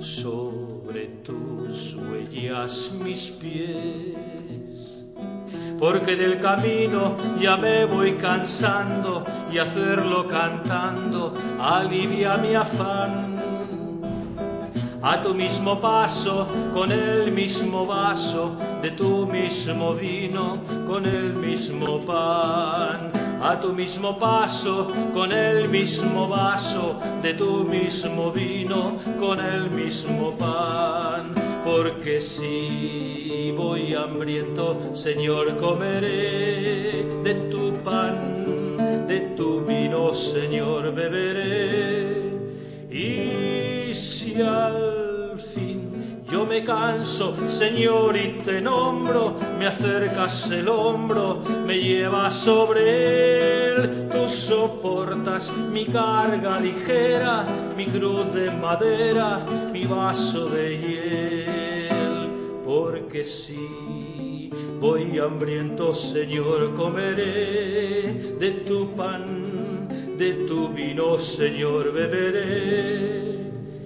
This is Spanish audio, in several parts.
sobre tus huellas mis pies, porque del camino ya me voy cansando y hacerlo cantando alivia mi afán. A tu mismo paso, con el mismo vaso de tu mismo vino, con el mismo pan. A tu mismo paso, con el mismo vaso de tu mismo vino, con el mismo pan. Porque si voy hambriento, Señor, comeré de tu pan, de tu vino, Señor, beberé. Y si al fin yo me canso, Señor, y te nombro, me acercas el hombro, me llevas sobre él, tú soportas mi carga ligera, mi cruz de madera, mi vaso de hiel. Porque si voy hambriento, Señor, comeré de tu pan, de tu vino, Señor, beberé.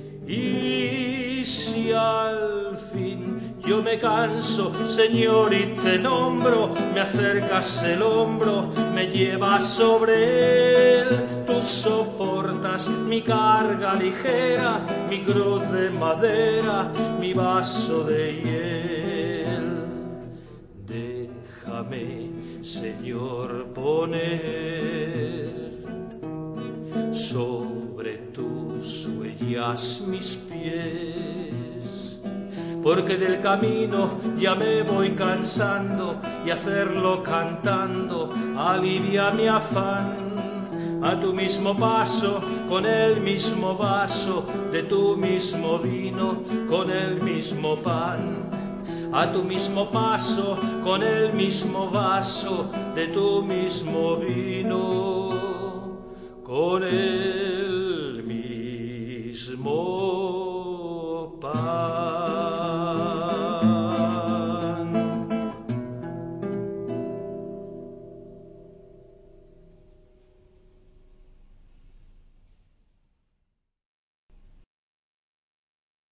Y si al fin yo me canso, Señor, y te nombro, me acercas el hombro, me llevas sobre él, tú soportas mi carga ligera, mi cruz de madera, mi vaso de hiel. Déjame, Señor, poner sobre tus huellas mis pies, porque del camino ya me voy cansando y hacerlo cantando alivia mi afán. A tu mismo paso, con el mismo vaso de tu mismo vino, con el mismo pan. A tu mismo paso, con el mismo vaso de tu mismo vino, con el